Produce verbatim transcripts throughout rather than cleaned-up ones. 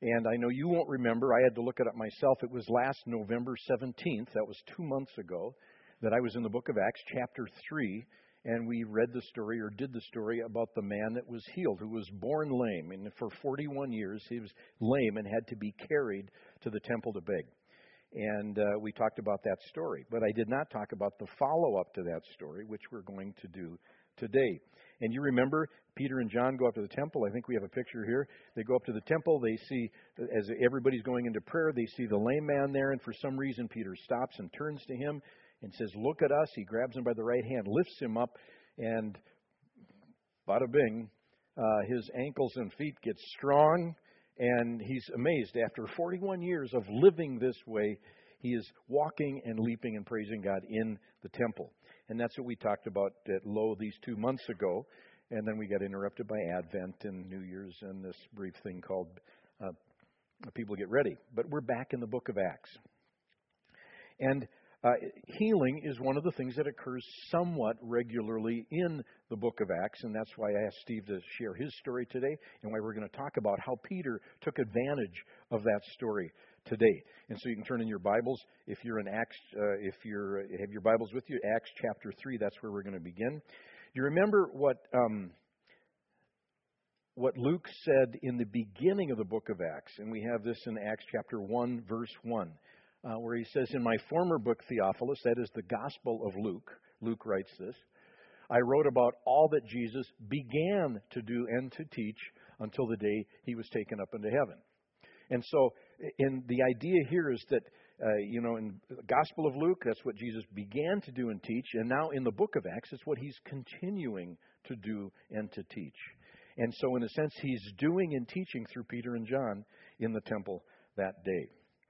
And I know you won't remember. I had to look it up myself. It was last November seventeenth. That was two months ago that I was in the book of Acts, chapter three. And we read the story, or did the story, about the man that was healed, who was born lame. And for forty-one years, he was lame and had to be carried to the temple to beg. And uh, we talked about that story. But I did not talk about the follow-up to that story, which we're going to do today. And you remember, Peter and John go up to the temple. I think we have a picture here. They go up to the temple. They see, as everybody's going into prayer, they see the lame man there. And for some reason, Peter stops and turns to him and says, "Look at us." He grabs him by the right hand, lifts him up, and bada bing, uh, his ankles and feet get strong, and he's amazed. After forty-one years of living this way, he is walking and leaping and praising God in the temple. And that's what we talked about at Low these two months ago. And then we got interrupted by Advent and New Year's and this brief thing called uh, People Get Ready. But we're back in the book of Acts. And Uh, healing is one of the things that occurs somewhat regularly in the book of Acts, and that's why I asked Steve to share his story today, and why we're going to talk about how Peter took advantage of that story today. And so you can turn in your Bibles if you're in Acts, uh, if you're have your Bibles with you, Acts chapter three. That's where we're going to begin. Do you remember what um, what Luke said in the beginning of the book of Acts? And we have this in Acts chapter one, verse one. Uh, where he says, "In my former book, Theophilus," that is the Gospel of Luke, Luke writes this, "I wrote about all that Jesus began to do and to teach until the day he was taken up into heaven." And so, in the idea here is that, uh, you know, in the Gospel of Luke, that's what Jesus began to do and teach, and now in the book of Acts, it's what he's continuing to do and to teach. And so, in a sense, he's doing and teaching through Peter and John in the temple that day.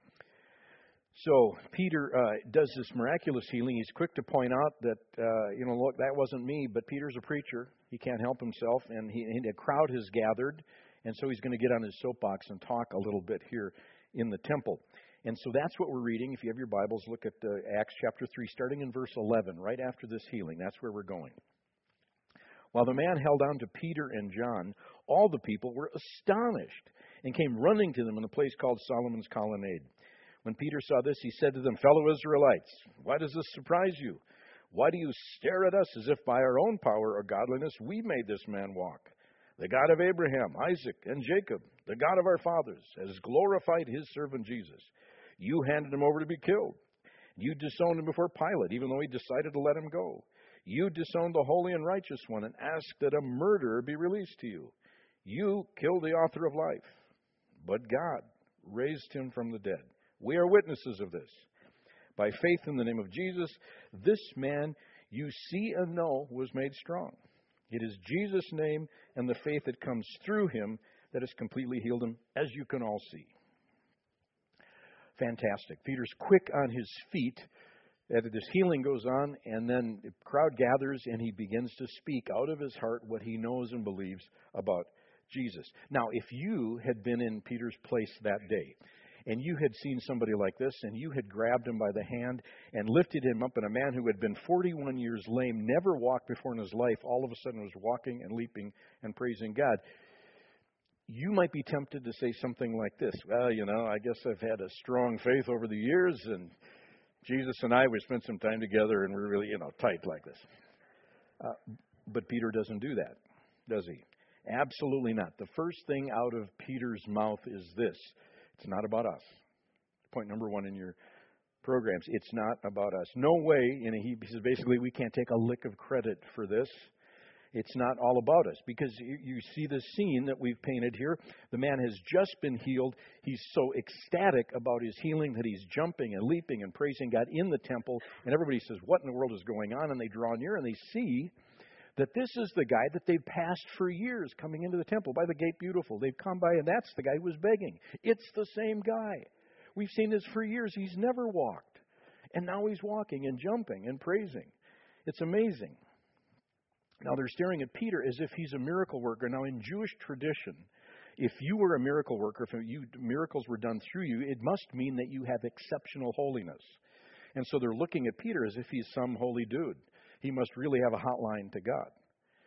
So Peter uh, does this miraculous healing. He's quick to point out that, uh, you know, look, that wasn't me, but Peter's a preacher. He can't help himself, and, he, and a crowd has gathered, and so he's going to get on his soapbox and talk a little bit here in the temple. And so that's what we're reading. If you have your Bibles, look at uh, Acts chapter three, starting in verse eleven, right after this healing. That's where we're going. "While the man held on to Peter and John, all the people were astonished and came running to them in a place called Solomon's Colonnade. When Peter saw this, he said to them, 'Fellow Israelites, why does this surprise you? Why do you stare at us as if by our own power or godliness we made this man walk? The God of Abraham, Isaac, and Jacob, the God of our fathers, has glorified his servant Jesus. You handed him over to be killed. You disowned him before Pilate, even though he decided to let him go. You disowned the Holy and Righteous One and asked that a murderer be released to you. You killed the author of life, but God raised him from the dead. We are witnesses of this. By faith in the name of Jesus, this man you see and know was made strong. It is Jesus' name and the faith that comes through him that has completely healed him, as you can all see.'" Fantastic. Peter's quick on his feet. This healing goes on, and then the crowd gathers, and he begins to speak out of his heart what he knows and believes about Jesus. Now, if you had been in Peter's place that day, and you had seen somebody like this, and you had grabbed him by the hand and lifted him up, and a man who had been forty-one years lame, never walked before in his life, all of a sudden was walking and leaping and praising God, you might be tempted to say something like this: "Well, you know, I guess I've had a strong faith over the years, and Jesus and I, we spent some time together, and we're really, you know, tight like this." Uh, but Peter doesn't do that, does he? Absolutely not. The first thing out of Peter's mouth is this: it's not about us. Point number one in your programs. It's not about us. No way. And he says basically we can't take a lick of credit for this. It's not all about us, because you, you see the scene that we've painted here. The man has just been healed. He's so ecstatic about his healing that he's jumping and leaping and praising God in the temple. And everybody says, "What in the world is going on?" And they draw near and they see that this is the guy that they've passed for years coming into the temple by the Gate Beautiful. They've come by, and that's the guy who was begging. It's the same guy. We've seen this for years. He's never walked. And now he's walking and jumping and praising. It's amazing. Now they're staring at Peter as if he's a miracle worker. Now in Jewish tradition, if you were a miracle worker, if you, miracles were done through you, it must mean that you have exceptional holiness. And so they're looking at Peter as if he's some holy dude. He must really have a hotline to God.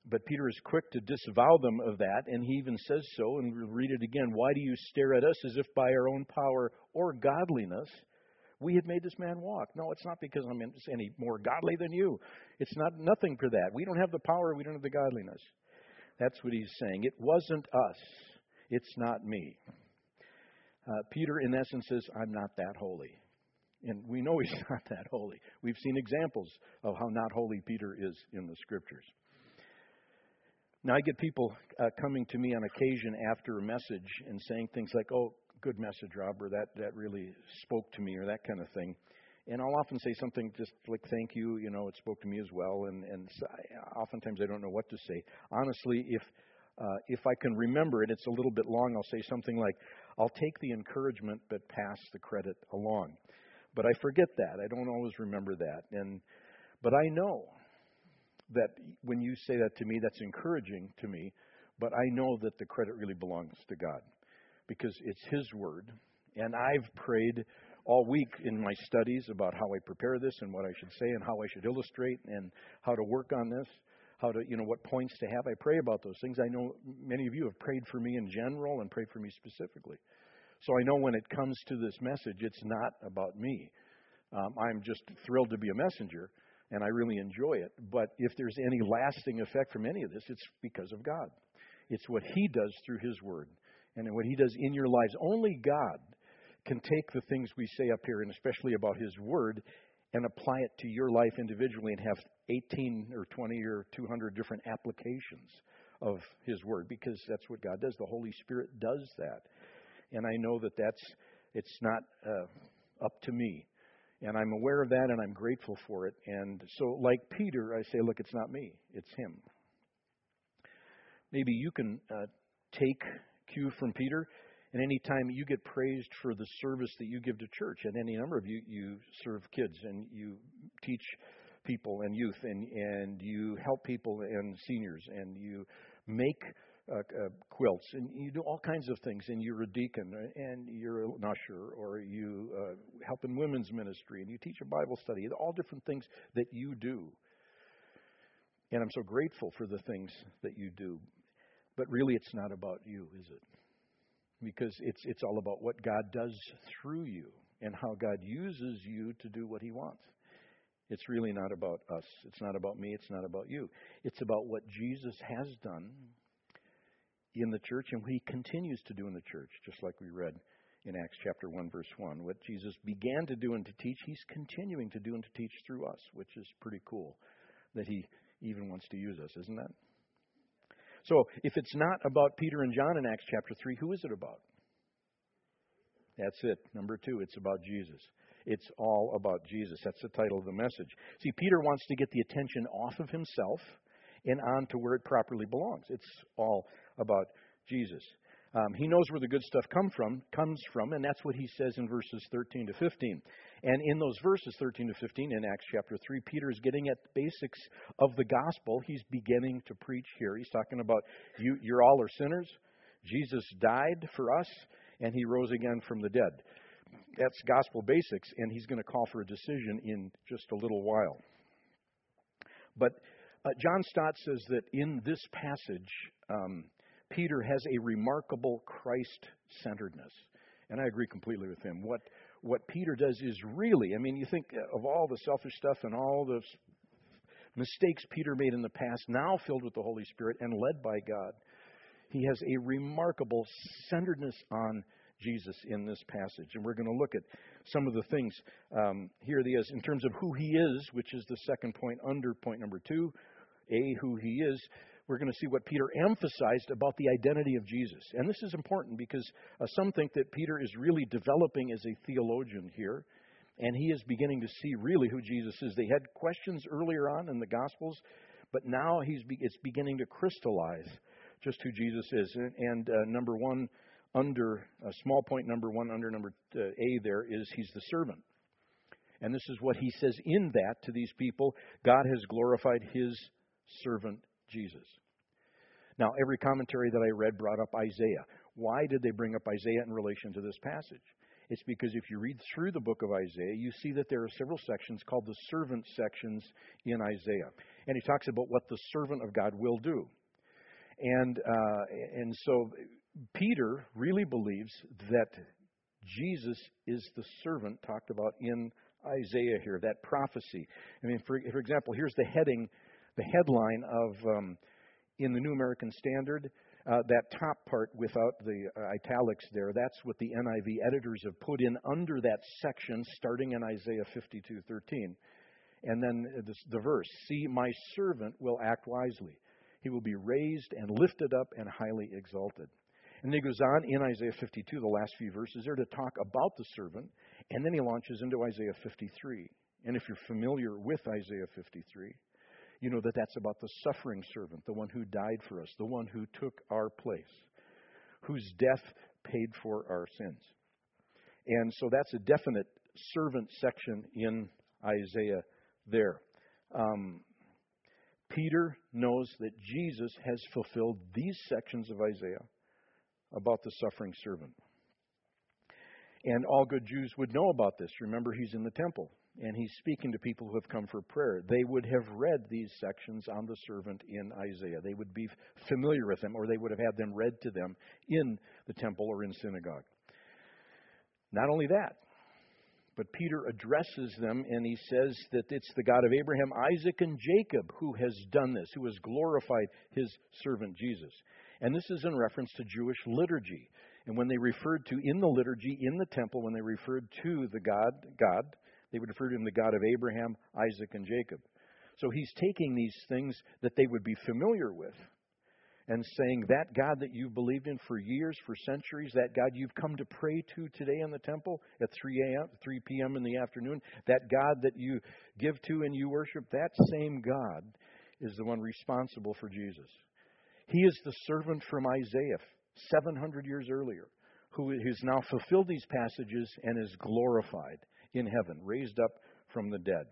but Peter is quick to disavow them of that, and he even says so, and we'll read it again. Why do you stare at us as if by our own power or godliness we had made this man walk? No, it's not because I'm any more godly than you. It's not nothing for that. We don't have the power. We don't have the godliness. That's what he's saying. It wasn't us. It's not me. Uh, Peter, in essence, says, I'm not that holy. And we know he's not that holy. We've seen examples of how not holy Peter is in the Scriptures. Now, I get people uh, coming to me on occasion after a message and saying things like, oh, good message, Rob, or that, that really spoke to me, or that kind of thing. And I'll often say something just like, thank you, you know, it spoke to me as well. And, and so I, oftentimes I don't know what to say. Honestly, if uh, if I can remember it, it's a little bit long, I'll say something like, I'll take the encouragement but pass the credit along. But I forget that. I don't always remember that. And but I know that when you say that to me, that's encouraging to me. But I know that the credit really belongs to God because it's His Word. And I've prayed all week in my studies about how I prepare this and what I should say and how I should illustrate and how to work on this, how to, you know, what points to have. I pray about those things. I know many of you have prayed for me in general and prayed for me specifically. So I know when it comes to this message, it's not about me. Um, I'm just thrilled to be a messenger, and I really enjoy it. But if there's any lasting effect from any of this, it's because of God. It's what He does through His Word and what He does in your lives. Only God can take the things we say up here, and especially about His Word, and apply it to your life individually and have eighteen or twenty or two hundred different applications of His Word, because that's what God does. The Holy Spirit does that. And I know that that's, it's not uh, up to me. And I'm aware of that, and I'm grateful for it. And so, like Peter, I say, look, it's not me. It's Him. Maybe you can uh, take cue from Peter, and any time you get praised for the service that you give to church, and any number of you, you serve kids, and you teach people and youth, and, and you help people and seniors, and you make Uh, uh, quilts, and you do all kinds of things, and you're a deacon, and you're an usher, or you uh, help in women's ministry, and you teach a Bible study, all different things that you do. And I'm so grateful for the things that you do. But really, it's not about you, is it? Because it's it's all about what God does through you and how God uses you to do what He wants. It's really not about us. It's not about me. It's not about you. It's about what Jesus has done in the church and what He continues to do in the church, just like we read in Acts chapter one, verse one. What Jesus began to do and to teach, He's continuing to do and to teach through us, which is pretty cool that He even wants to use us, isn't that? So if it's not about Peter and John in Acts chapter three, who is it about? That's it. Number two, it's about Jesus. It's all about Jesus. That's the title of the message. See, Peter wants to get the attention off of himself and on to where it properly belongs. It's all about Jesus. Um, he knows where the good stuff come from, comes from, and that's what he says in verses thirteen to fifteen. And in those verses, thirteen to fifteen, in Acts chapter three, Peter is getting at the basics of the gospel. He's beginning to preach here. He's talking about, you, you're all are sinners. Jesus died for us, and He rose again from the dead. That's gospel basics, and he's going to call for a decision in just a little while. But uh, John Stott says that in this passage, um, Peter has a remarkable Christ-centeredness. And I agree completely with him. What what Peter does is really, I mean, you think of all the selfish stuff and all the mistakes Peter made in the past, now filled with the Holy Spirit and led by God. He has a remarkable centeredness on Jesus in this passage. And we're going to look at some of the things. Um, here he is in terms of who He is, which is the second point under point number two. A, who He is. We're going to see what Peter emphasized about the identity of Jesus. And this is important because uh, some think that Peter is really developing as a theologian here. And he is beginning to see really who Jesus is. They had questions earlier on in the Gospels, but now he's be- it's beginning to crystallize just who Jesus is. And, and uh, number one, under uh, small point number one, under number uh, A there is He's the servant. And this is what He says in that to these people. God has glorified His servant Jesus. Now, every commentary that I read brought up Isaiah. Why did they bring up Isaiah in relation to this passage? It's because if you read through the book of Isaiah, you see that there are several sections called the servant sections in Isaiah. And he talks about what the servant of God will do. And uh, and so Peter really believes that Jesus is the servant talked about in Isaiah here, that prophecy. I mean, for, for example, here's the heading, the headline of, um, in the New American Standard, uh, that top part without the uh, italics there, that's what the N I V editors have put in under that section starting in Isaiah fifty-two thirteen. And then the, the verse, see, my servant will act wisely. He will be raised and lifted up and highly exalted. And then he goes on in Isaiah fifty-two, the last few verses there, to talk about the servant. And then he launches into Isaiah fifty-three. And if you're familiar with Isaiah fifty-three, you know that that's about the suffering servant, the one who died for us, the one who took our place, whose death paid for our sins. And so that's a definite servant section in Isaiah there. Um, Peter knows that Jesus has fulfilled these sections of Isaiah about the suffering servant. And all good Jews would know about this. Remember, he's in the temple, and he's speaking to people who have come for prayer. They would have read these sections on the servant in Isaiah. They would be familiar with them, or they would have had them read to them in the temple or in synagogue. Not only that, but Peter addresses them, and he says that it's the God of Abraham, Isaac, and Jacob who has done this, who has glorified his servant Jesus. And this is in reference to Jewish liturgy. And when they referred to, in the liturgy, in the temple, when they referred to the God, God, they would refer to him the God of Abraham, Isaac, and Jacob. So he's taking these things that they would be familiar with and saying, that God that you've believed in for years, for centuries, that God you've come to pray to today in the temple at three a.m., three p.m. in the afternoon, that God that you give to and you worship, that same God is the one responsible for Jesus. He is the servant from Isaiah seven hundred years earlier, who has now fulfilled these passages and is glorified in heaven, raised up from the dead.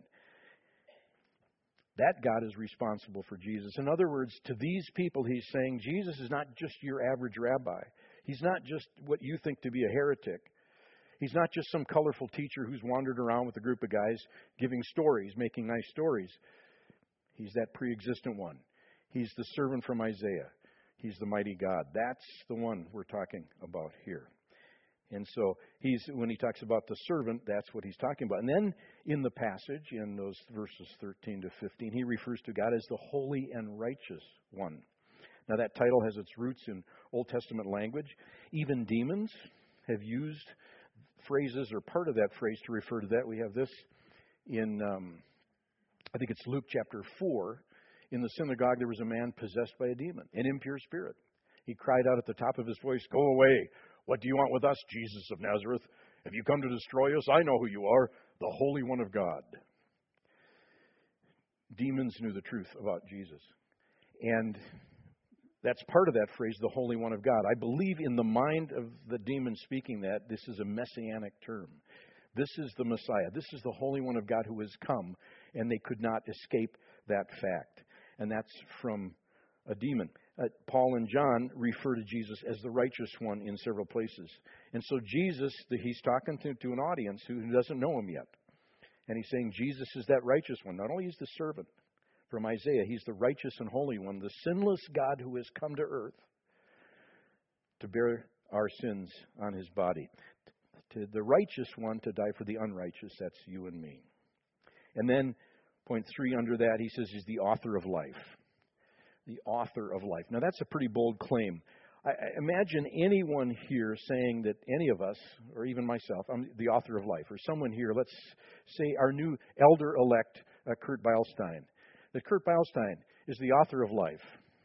That God is responsible for Jesus. In other words, to these people, he's saying Jesus is not just your average rabbi. He's not just what you think to be a heretic. He's not just some colorful teacher who's wandered around with a group of guys giving stories, making nice stories. He's that pre-existent one. He's the servant from Isaiah. He's the mighty God. That's the one we're talking about here. And so he's when he talks about the servant, that's what he's talking about. And then in the passage, in those verses thirteen to fifteen, he refers to God as the holy and righteous one. Now that title has its roots in Old Testament language. Even demons have used phrases or part of that phrase to refer to that. We have this in, um, I think it's Luke chapter four. In the synagogue, there was a man possessed by a demon, an impure spirit. He cried out at the top of his voice, "Go away! What do you want with us, Jesus of Nazareth? Have you come to destroy us? I know who you are, the Holy One of God." Demons knew the truth about Jesus. And that's part of that phrase, the Holy One of God. I believe in the mind of the demon speaking that, this is a messianic term. This is the Messiah. This is the Holy One of God who has come, and they could not escape that fact. And that's from a demon. Uh, Paul and John refer to Jesus as the righteous one in several places. And so Jesus, the, he's talking to, to an audience who, who doesn't know him yet. And he's saying Jesus is that righteous one. Not only is the servant from Isaiah, he's the righteous and holy one, the sinless God who has come to earth to bear our sins on his body. To the righteous one to die for the unrighteous, that's you and me. And then point three under that, he says he's the author of life. The author of life. Now, that's a pretty bold claim. I, I imagine anyone here saying that any of us, or even myself, I'm the author of life, or someone here, let's say our new elder-elect, uh, Kurt Beilstein, that Kurt Beilstein is the author of life.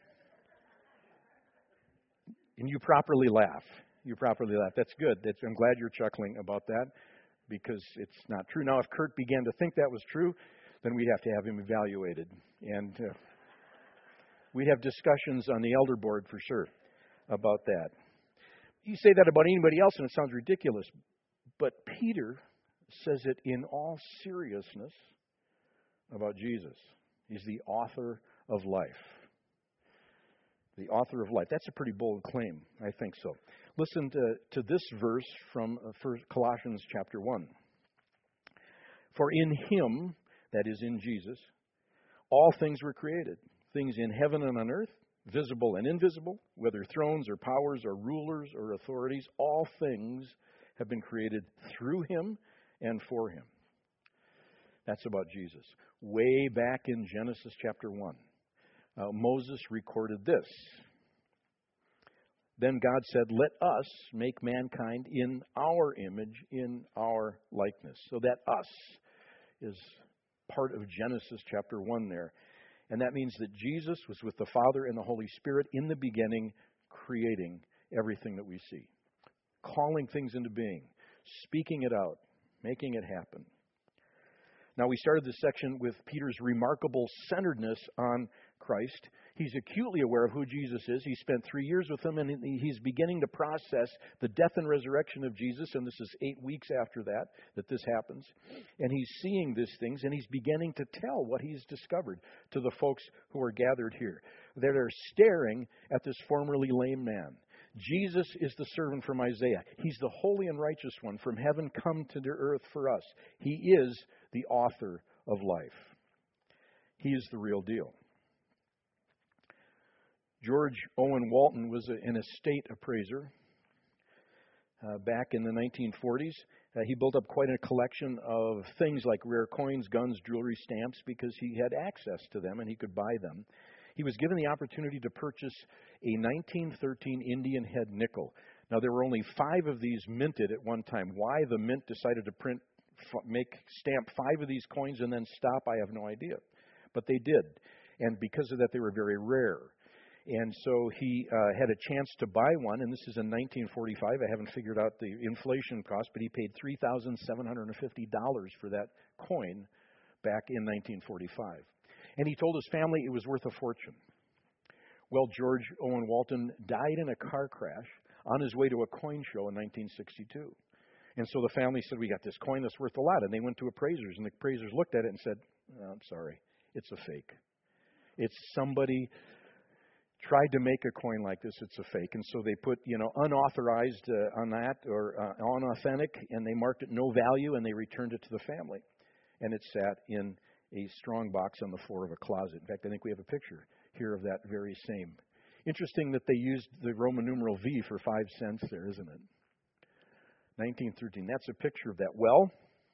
And you properly laugh. You properly laugh. That's good. That's, I'm glad you're chuckling about that, because it's not true. Now, if Kurt began to think that was true, then we'd have to have him evaluated. And uh, we'd have discussions on the elder board for sure about that. You say that about anybody else and it sounds ridiculous. But Peter says it in all seriousness about Jesus. He's the author of life. The author of life. That's a pretty bold claim. I think so. Listen to, to this verse from uh, first Colossians chapter one. For in him, that is in Jesus, all things were created, things in heaven and on earth, visible and invisible, whether thrones or powers or rulers or authorities, all things have been created through him and for him. That's about Jesus. Way back in Genesis chapter one, uh, Moses recorded this. Then God said, let us make mankind in our image, in our likeness. So that us is part of Genesis chapter one there. And that means that Jesus was with the Father and the Holy Spirit in the beginning, creating everything that we see, calling things into being, speaking it out, making it happen. Now, we started this section with Peter's remarkable centeredness on Christ. He's acutely aware of who Jesus is. He spent three years with him, and he's beginning to process the death and resurrection of Jesus, and this is eight weeks after that, that this happens. And he's seeing these things, and he's beginning to tell what he's discovered to the folks who are gathered here, that are staring at this formerly lame man. Jesus is the servant from Isaiah. He's the holy and righteous one from heaven come to the earth for us. He is the author of life. He is the real deal. George Owen Walton was a, an estate appraiser uh, back in the nineteen forties. Uh, he built up quite a collection of things like rare coins, guns, jewelry, stamps, because he had access to them and he could buy them. He was given the opportunity to purchase a nineteen thirteen Indian head nickel. Now, there were only five of these minted at one time. Why the mint decided to print, make, stamp five of these coins and then stop, I have no idea. But they did. And because of that, they were very rare. And so he uh, had a chance to buy one, and this is in nineteen forty-five. I haven't figured out the inflation cost, but he paid three thousand seven hundred fifty dollars for that coin back in nineteen forty-five. And he told his family it was worth a fortune. Well, George Owen Walton died in a car crash on his way to a coin show in nineteen sixty-two. And so the family said, we got this coin that's worth a lot. And they went to appraisers, and the appraisers looked at it and said, oh, I'm sorry, it's a fake. It's somebody tried to make a coin like this, it's a fake. And so they put, you know, unauthorized uh, on that or uh, unauthentic, and they marked it no value, and they returned it to the family. And it sat in a strong box on the floor of a closet. In fact, I think we have a picture here of that very same. Interesting that they used the Roman numeral V for five cents there, isn't it? nineteen thirteen. That's a picture of that. Well,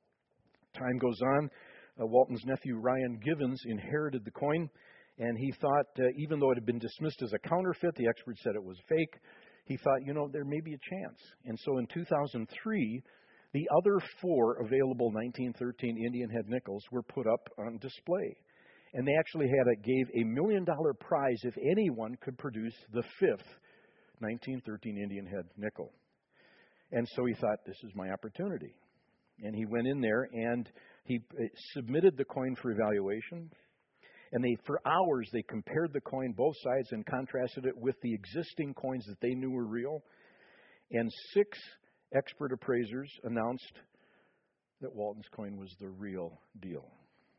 time goes on. Uh, Walton's nephew, Ryan Givens, inherited the coin, and he thought, uh, even though it had been dismissed as a counterfeit, the experts said it was fake, he thought, you know, there may be a chance. And so in two thousand three, the other four available nineteen thirteen Indian head nickels were put up on display. And they actually had a, gave a million dollar prize if anyone could produce the fifth nineteen thirteen Indian head nickel. And so he thought, this is my opportunity. And he went in there and he submitted the coin for evaluation. And they, for hours, they compared the coin, both sides, and contrasted it with the existing coins that they knew were real. And six expert appraisers announced that Walton's coin was the real deal.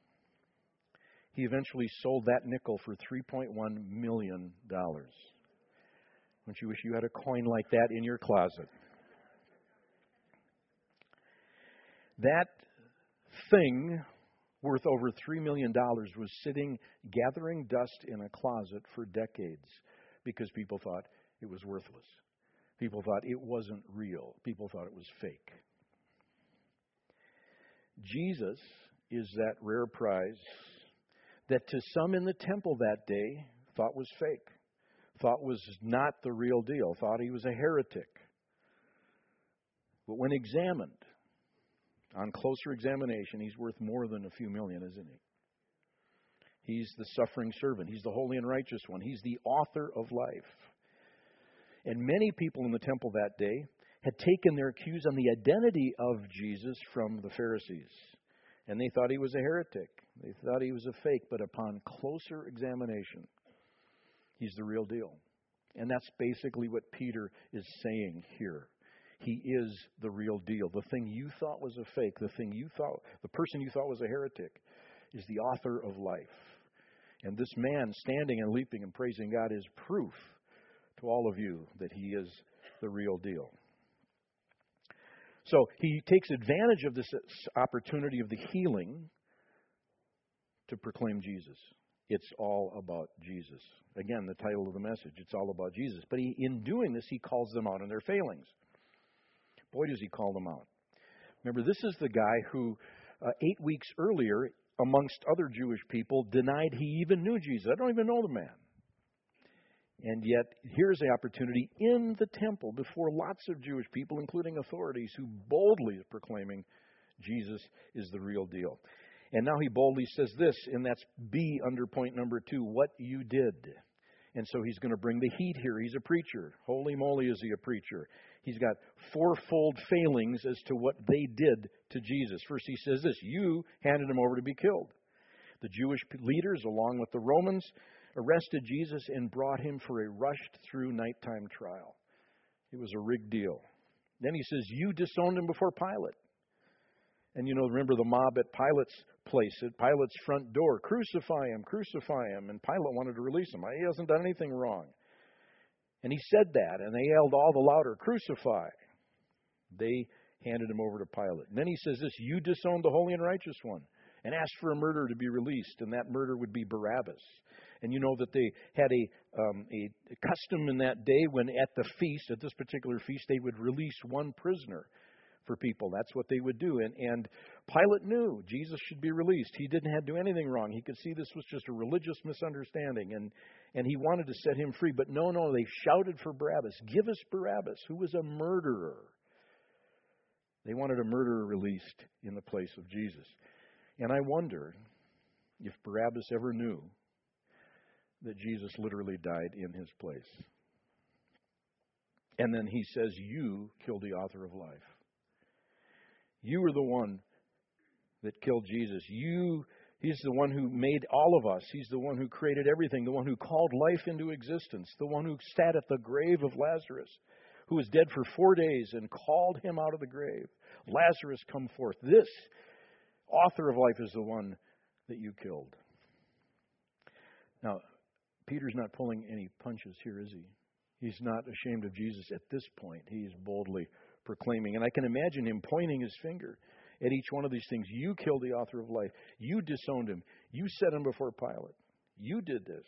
He eventually sold that nickel for three point one million dollars. Don't you wish you had a coin like that in your closet? That thing worth over three million dollars was sitting, gathering dust in a closet for decades because people thought it was worthless. People thought it wasn't real. People thought it was fake. Jesus is that rare prize that to some in the temple that day thought was fake, thought was not the real deal, thought he was a heretic. But when examined, on closer examination, he's worth more than a few million, isn't he? He's the suffering servant. He's the holy and righteous one. He's the author of life. And many people in the temple that day had taken their cues on the identity of Jesus from the Pharisees. And they thought he was a heretic. They thought he was a fake. But upon closer examination, he's the real deal. And that's basically what Peter is saying here. He is the real deal. The thing you thought was a fake, the thing you thought, the person you thought was a heretic, is the author of life. And this man standing and leaping and praising God is proof to all of you that he is the real deal. So he takes advantage of this opportunity of the healing to proclaim Jesus. It's all about Jesus. Again, the title of the message, it's all about Jesus. But he, in doing this, he calls them out on their failings. Boy, does he call them out. Remember, this is the guy who uh, eight weeks earlier, amongst other Jewish people, denied he even knew Jesus. I don't even know the man. And yet, here's the opportunity in the temple before lots of Jewish people, including authorities, who boldly is proclaiming Jesus is the real deal. And now he boldly says this, and that's B under point number two, what you did. And so he's going to bring the heat here. He's a preacher. Holy moly, is he a preacher. He's got fourfold failings as to what they did to Jesus. First, he says this, you handed him over to be killed. The Jewish leaders, along with the Romans, arrested Jesus and brought him for a rushed-through nighttime trial. It was a rigged deal. Then he says, you disowned him before Pilate. And you know, remember the mob at Pilate's place, at Pilate's front door. Crucify him, crucify him. And Pilate wanted to release him. He hasn't done anything wrong. And he said that, and they yelled all the louder, crucify. They handed him over to Pilate. And then he says this, you disowned the holy and righteous one and asked for a murderer to be released, and that murderer would be Barabbas. And you know that they had a, um, a, a custom in that day when at the feast, at this particular feast, they would release one prisoner for people. That's what they would do. And, and Pilate knew Jesus should be released. He didn't have to do anything wrong. He could see this was just a religious misunderstanding, and, and he wanted to set him free. But no, no, they shouted for Barabbas. Give us Barabbas, who was a murderer. They wanted a murderer released in the place of Jesus. And I wonder if Barabbas ever knew that Jesus literally died in his place. And then he says, you killed the author of life. You were the one that killed Jesus. You, he's the one who made all of us. He's the one who created everything, the one who called life into existence, the one who sat at the grave of Lazarus, who was dead for four days and called him out of the grave. Lazarus, come forth. This author of life is the one that you killed. Now, Peter's not pulling any punches here, is he? He's not ashamed of Jesus at this point. He's boldly proclaiming. And I can imagine him pointing his finger at each one of these things. You killed the author of life. You disowned him. You set him before Pilate. You did this.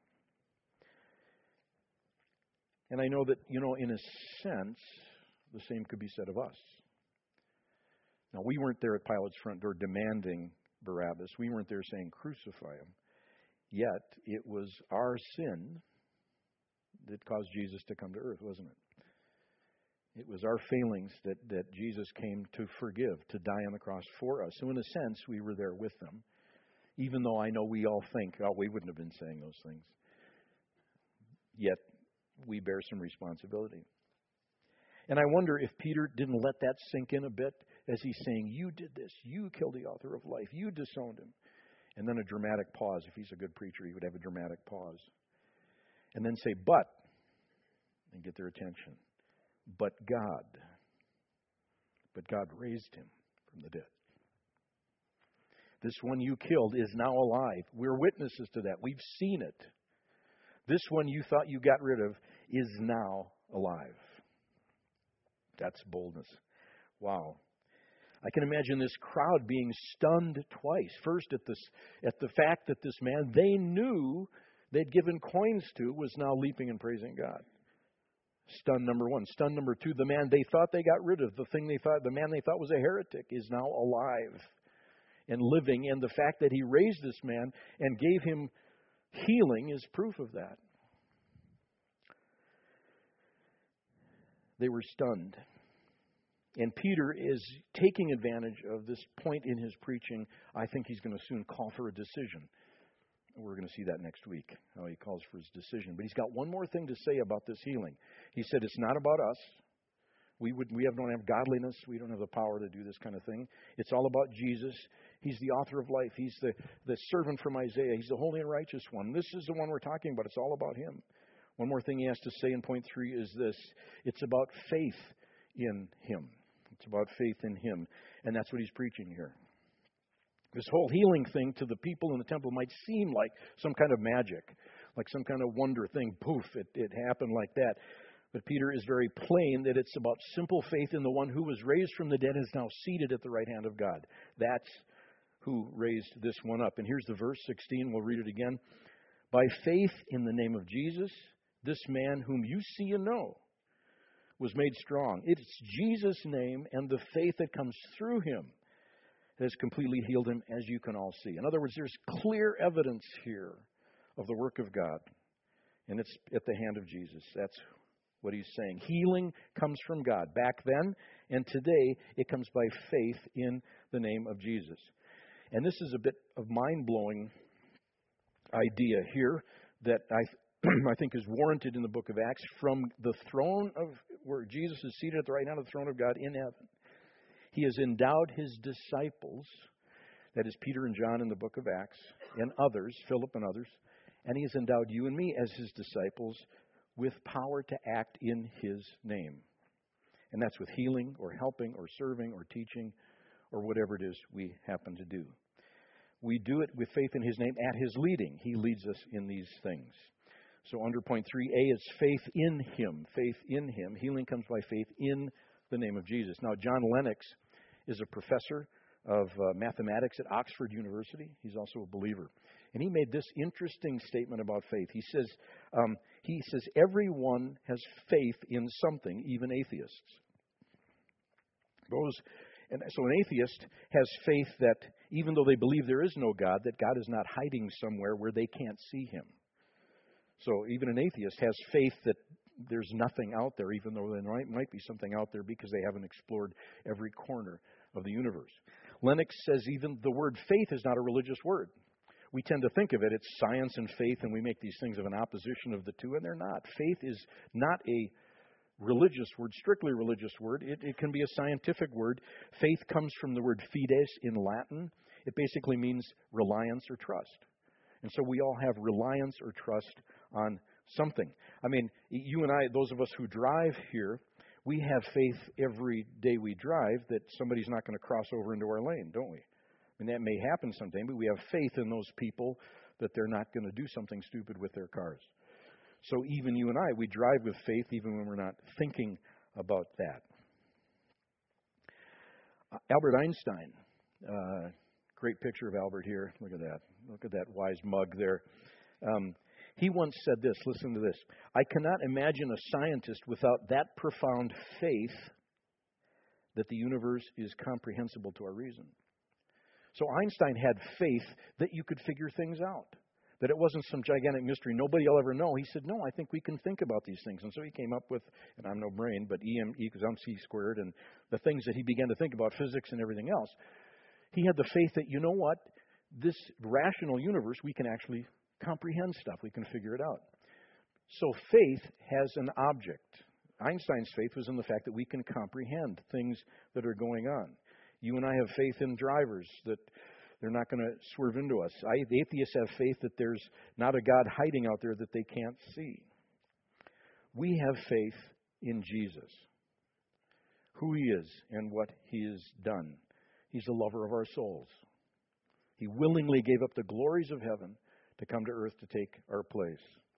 And I know that, you know, in a sense, the same could be said of us. Now, we weren't there at Pilate's front door demanding Barabbas. We weren't there saying, crucify him. Yet, it was our sin that caused Jesus to come to earth, wasn't it? It was our failings that, that Jesus came to forgive, to die on the cross for us. So in a sense, we were there with them. Even though I know we all think, oh, we wouldn't have been saying those things. Yet, we bear some responsibility. And I wonder if Peter didn't let that sink in a bit as he's saying, you did this. You killed the author of life. You disowned him. And then a dramatic pause. If he's a good preacher, he would have a dramatic pause. And then say, but, and get their attention. But God, but God raised him from the dead. This one you killed is now alive. We're witnesses to that. We've seen it. This one you thought you got rid of is now alive. That's boldness. Wow. I can imagine this crowd being stunned twice. First at this, at the fact that this man they knew they'd given coins to was now leaping and praising God. Stun number one. Stun number two, the man they thought they got rid of, the thing they thought, the man they thought was a heretic is now alive and living. And the fact that he raised this man and gave him healing is proof of that. They were stunned. And Peter is taking advantage of this point in his preaching. I think he's going to soon call for a decision. We're going to see that next week, how he calls for his decision. But he's got one more thing to say about this healing. He said, it's not about us. We would we have, don't have godliness. We don't have the power to do this kind of thing. It's all about Jesus. He's the author of life. He's the, the servant from Isaiah. He's the holy and righteous one. This is the one we're talking about. It's all about him. One more thing he has to say in point three is this. It's about faith in him. It's about faith in him. And that's what he's preaching here. This whole healing thing to the people in the temple might seem like some kind of magic, like some kind of wonder thing. Poof, it, it happened like that. But Peter is very plain that it's about simple faith in the one who was raised from the dead and is now seated at the right hand of God. That's who raised this one up. And here's the verse, sixteen. We'll read it again. By faith in the name of Jesus, this man whom you see and know was made strong. It's Jesus' name and the faith that comes through him that has completely healed him, as you can all see. In other words, there's clear evidence here of the work of God, and it's at the hand of Jesus. That's what he's saying. Healing comes from God back then, and today it comes by faith in the name of Jesus. And this is a bit of mind-blowing idea here that I, I think is warranted in the book of Acts. From the throne of where Jesus is seated at the right hand of the throne of God in heaven, he has endowed his disciples, that is Peter and John in the book of Acts, and others, Philip and others, and he has endowed you and me as his disciples with power to act in his name. And that's with healing or helping or serving or teaching or whatever it is we happen to do. We do it with faith in his name at his leading. He leads us in these things. So under point three A is faith in him. Faith in him. Healing comes by faith in the name of Jesus. Now, John Lennox is a professor of uh, mathematics at Oxford University. He's also a believer. And he made this interesting statement about faith. He says, um, he says, everyone has faith in something, even atheists. Those, and so an atheist has faith that even though they believe there is no God, that God is not hiding somewhere where they can't see him. So even an atheist has faith that there's nothing out there, even though there might, might be something out there because they haven't explored every corner of the universe. Lennox says even the word faith is not a religious word. We tend to think of it, it's science and faith, and we make these things of an opposition of the two, and they're not. Faith is not a religious word, strictly religious word. It, it can be a scientific word. Faith comes from the word fides in Latin. It basically means reliance or trust. And so we all have reliance or trust on something. I mean, you and I, those of us who drive here, we have faith every day we drive that somebody's not going to cross over into our lane, don't we? I mean, that may happen sometime, but we have faith in those people that they're not going to do something stupid with their cars. So even you and I, we drive with faith even when we're not thinking about that. Uh, Albert Einstein, uh, great picture of Albert here. Look at that. Look at that wise mug there. Um, he once said this, listen to this. I cannot imagine a scientist without that profound faith that the universe is comprehensible to our reason. So Einstein had faith that you could figure things out, that it wasn't some gigantic mystery nobody will ever know. He said, no, I think we can think about these things. And so he came up with, and I'm no brain, but E M equals M C squared and the things that he began to think about, physics and everything else. He had the faith that, you know what, this rational universe, we can actually comprehend stuff. We can figure it out. So faith has an object. Einstein's faith was in the fact that we can comprehend things that are going on. You and I have faith in drivers, that they're not going to swerve into us. I, the atheists have faith that there's not a God hiding out there that they can't see. We have faith in Jesus, who he is and what he has done. He's the lover of our souls. He willingly gave up the glories of heaven to come to earth to take our place.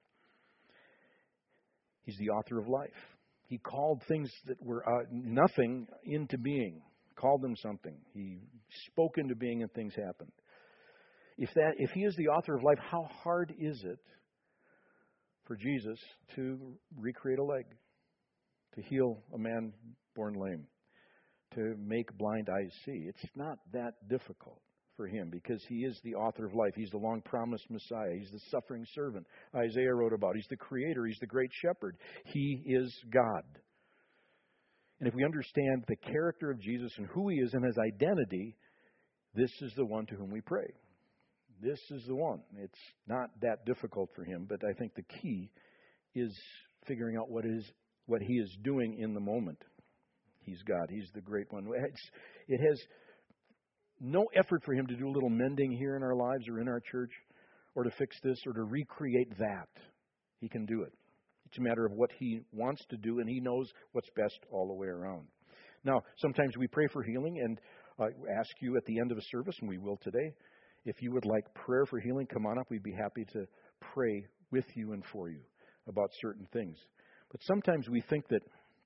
He's the author of life. He called things that were uh, nothing into being. Called them something. He spoke into being and things happened. If that, if he is the author of life, how hard is it for Jesus to recreate a leg, to heal a man born lame, to make blind eyes see? It's not that difficult for him because he is the author of life. He's the long-promised Messiah. He's the suffering servant Isaiah wrote about. He's the creator. He's the great shepherd. He is God. And if we understand the character of Jesus and who he is and his identity, this is the one to whom we pray. This is the one. It's not that difficult for him, but I think the key is figuring out what is what he is doing in the moment. He's God. He's the great one. It's, it has no effort for him to do a little mending here in our lives or in our church or to fix this or to recreate that. He can do it. It's a matter of what he wants to do, and he knows what's best all the way around. Now, sometimes we pray for healing and uh, ask you at the end of a service, and we will today, if you would like prayer for healing, come on up. We'd be happy to pray with you and for you about certain things. But sometimes we think that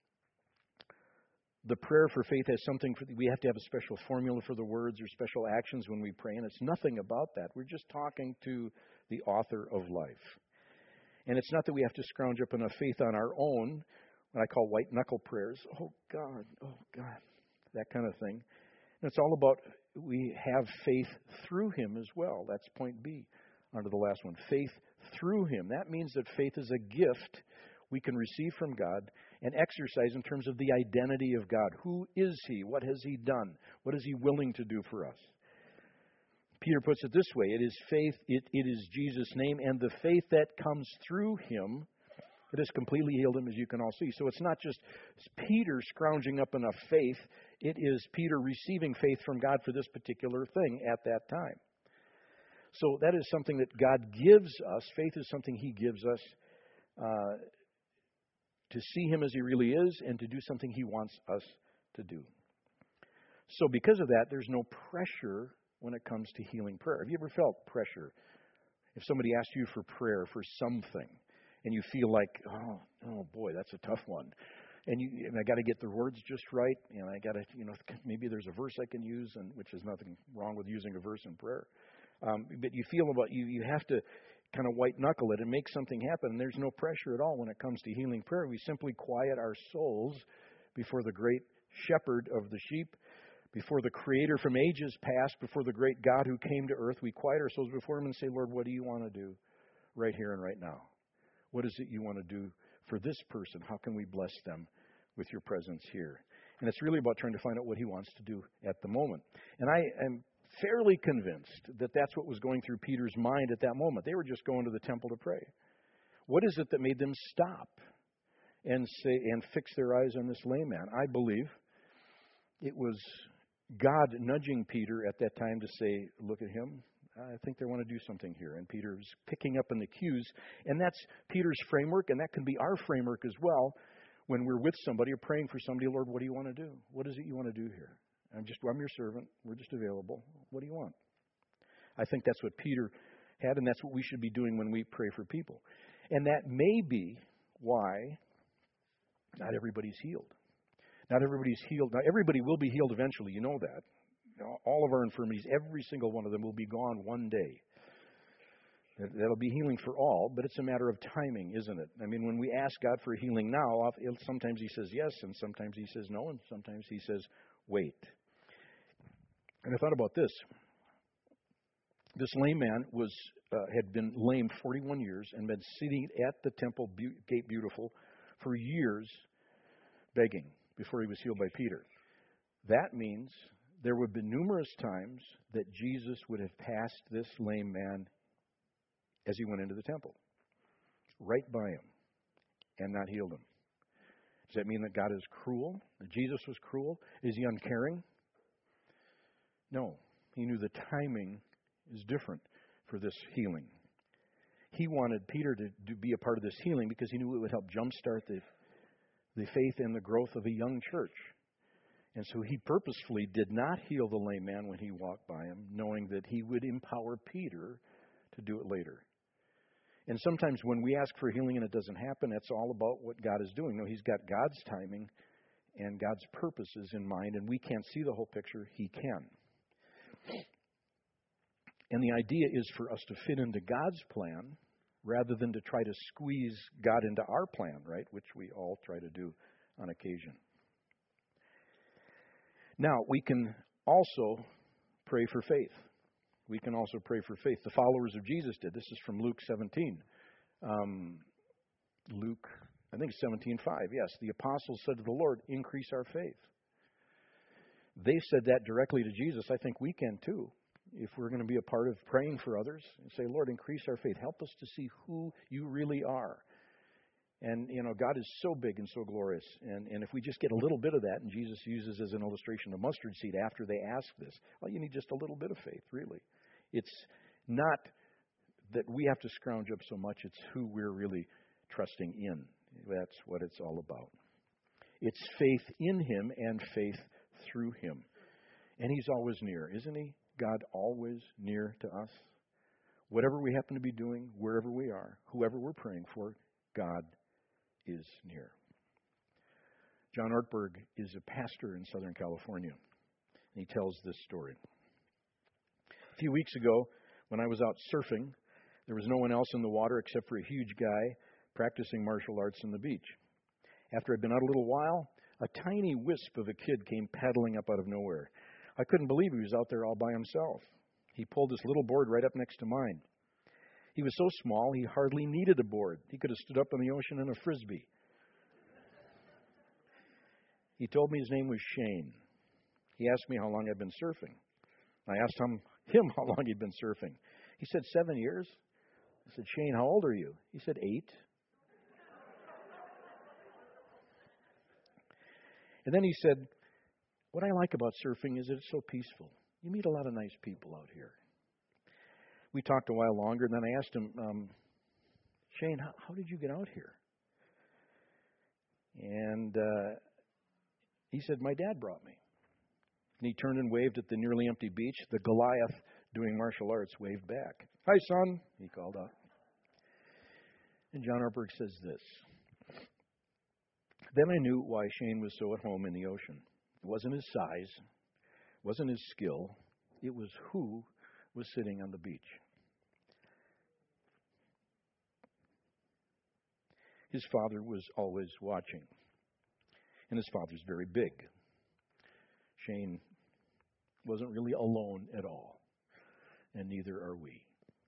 the prayer for faith has something, for, we have to have a special formula for the words or special actions when we pray, and it's nothing about that. We're just talking to the author of life. And it's not that we have to scrounge up enough faith on our own, what I call white knuckle prayers. Oh, God, oh, God, that kind of thing. And it's all about we have faith through Him as well. That's point B under the last one. Faith through Him. That means that faith is a gift we can receive from God and exercise in terms of the identity of God. Who is He? What has He done? What is He willing to do for us? Peter puts it this way, it is faith, it, it is Jesus' name, and the faith that comes through Him, it has completely healed him, as you can all see. So it's not just Peter scrounging up enough faith, it is Peter receiving faith from God for this particular thing at that time. So that is something that God gives us. Faith is something He gives us uh, to see Him as He really is and to do something He wants us to do. So because of that, there's no pressure when it comes to healing prayer. Have you ever felt pressure? If somebody asked you for prayer for something and you feel like, oh, oh boy, that's a tough one. And you and I got to get the words just right, and I got to, you know, maybe there's a verse I can use, and which is nothing wrong with using a verse in prayer. Um, but you feel about you, you have to kind of white knuckle it and make something happen. And there's no pressure at all when it comes to healing prayer. We simply quiet our souls before the great shepherd of the sheep, before the Creator from ages past, before the great God who came to earth. We quiet our souls before Him and say, Lord, what do you want to do right here and right now? What is it you want to do for this person? How can we bless them with your presence here? And it's really about trying to find out what He wants to do at the moment. And I am fairly convinced that that's what was going through Peter's mind at that moment. They were just going to the temple to pray. What is it that made them stop and say and fix their eyes on this lame man? I believe it was God nudging Peter at that time to say, look at him. I think they want to do something here. And Peter's picking up on the cues. And that's Peter's framework, and that can be our framework as well. When we're with somebody or praying for somebody, Lord, what do you want to do? What is it you want to do here? I'm just, I'm your servant. We're just available. What do you want? I think that's what Peter had, and that's what we should be doing when we pray for people. And that may be why not everybody's healed. Not everybody's healed. Now, everybody will be healed eventually. You know that. All of our infirmities, every single one of them will be gone one day. That'll be healing for all, but it's a matter of timing, isn't it? I mean, when we ask God for healing now, sometimes He says yes, and sometimes He says no, and sometimes He says wait. And I thought about this. This lame man was uh, had been lame forty-one years and been sitting at the temple gate beautiful for years begging before he was healed by Peter. That means there would have been numerous times that Jesus would have passed this lame man as he went into the temple, right by him, and not healed him. Does that mean that God is cruel? That Jesus was cruel? Is He uncaring? No. He knew the timing is different for this healing. He wanted Peter to, to be a part of this healing because He knew it would help jumpstart the, the faith and the growth of a young church. And so He purposefully did not heal the lame man when He walked by him, knowing that He would empower Peter to do it later. And sometimes when we ask for healing and it doesn't happen, that's all about what God is doing. No, He's got God's timing and God's purposes in mind, and we can't see the whole picture. He can. And the idea is for us to fit into God's plan rather than to try to squeeze God into our plan, right? Which we all try to do on occasion. Now, we can also pray for faith. We can also pray for faith. The followers of Jesus did. This is from Luke seventeen. Um, Luke, I think seventeen five. Yes, the apostles said to the Lord, increase our faith. They said that directly to Jesus. I think we can too. If we're going to be a part of praying for others, and say, Lord, increase our faith. Help us to see who you really are. And, you know, God is so big and so glorious. And, and if we just get a little bit of that, and Jesus uses as an illustration a mustard seed after they ask this, well, you need just a little bit of faith, really. It's not that we have to scrounge up so much. It's who we're really trusting in. That's what it's all about. It's faith in Him and faith through Him. And He's always near, isn't He? God always near to us. Whatever we happen to be doing, wherever we are, whoever we're praying for, God is near. John Ortberg is a pastor in Southern California, and he tells this story. A few weeks ago, when I was out surfing, there was no one else in the water except for a huge guy practicing martial arts on the beach. After I'd been out a little while, a tiny wisp of a kid came paddling up out of nowhere. I couldn't believe he was out there all by himself. He pulled this little board right up next to mine. He was so small, he hardly needed a board. He could have stood up in the ocean in a frisbee. He told me his name was Shane. He asked me how long I'd been surfing. I asked him, him how long he'd been surfing. He said, seven years. I said, Shane, how old are you? He said, eight. And then he said, what I like about surfing is that it's so peaceful. You meet a lot of nice people out here. We talked a while longer, and then I asked him, um, Shane, how, how did you get out here? And uh, he said, my dad brought me. And he turned and waved at the nearly empty beach. The Goliath doing martial arts waved back. Hi, son, he called out. And John Ortberg says this. Then I knew why Shane was so at home in the ocean. It wasn't his size, it wasn't his skill, it was who was sitting on the beach. His father was always watching, and his father's very big. Shane wasn't really alone at all, and neither are we.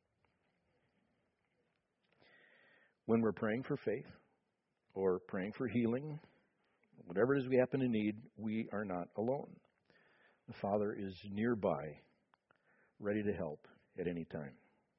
When we're praying for faith, or praying for healing, whatever it is we happen to need, we are not alone. The Father is nearby, ready to help at any time.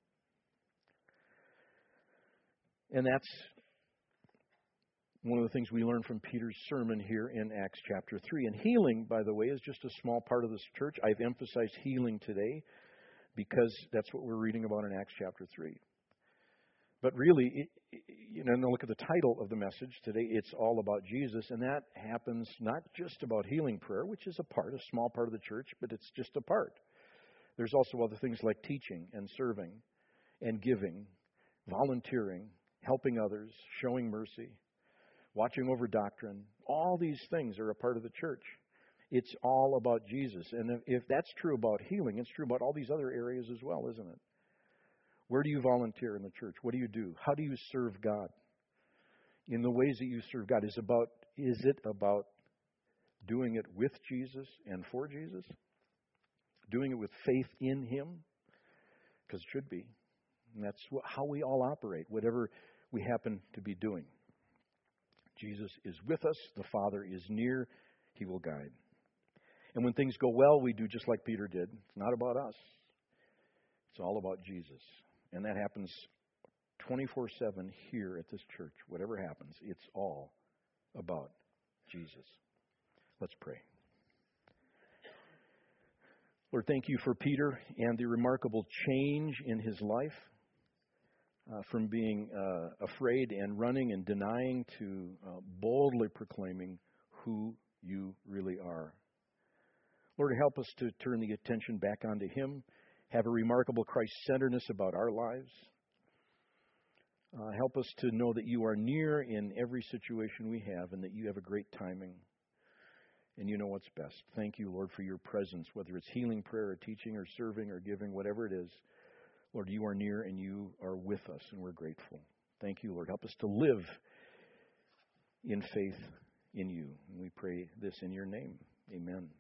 And that's one of the things we learn from Peter's sermon here in Acts chapter three. And healing, by the way, is just a small part of this church. I've emphasized healing today because that's what we're reading about in Acts chapter three. But really, it, you know, look at the title of the message today. It's all about Jesus, and that happens not just about healing prayer, which is a part, a small part of the church, but it's just a part. There's also other things like teaching and serving and giving, volunteering, helping others, showing mercy, watching over doctrine. All these things are a part of the church. It's all about Jesus. And if, if that's true about healing, it's true about all these other areas as well, isn't it? Where do you volunteer in the church? What do you do? How do you serve God? In the ways that you serve God, is about is it about doing it with Jesus and for Jesus? Doing it with faith in Him? Because it should be. And that's how we all operate, whatever we happen to be doing. Jesus is with us. The Father is near. He will guide. And when things go well, we do just like Peter did. It's not about us. It's all about Jesus. And that happens twenty-four seven here at this church. Whatever happens, it's all about Jesus. Let's pray. Lord, thank you for Peter and the remarkable change in his life uh, from being uh, afraid and running and denying to uh, boldly proclaiming who you really are. Lord, help us to turn the attention back onto Him. Have a remarkable Christ-centeredness about our lives. Uh, help us to know that you are near in every situation we have and that you have a great timing and you know what's best. Thank you, Lord, for your presence, whether it's healing prayer or teaching or serving or giving, whatever it is. Lord, you are near and you are with us and we're grateful. Thank you, Lord. Help us to live in faith in you. And we pray this in your name. Amen.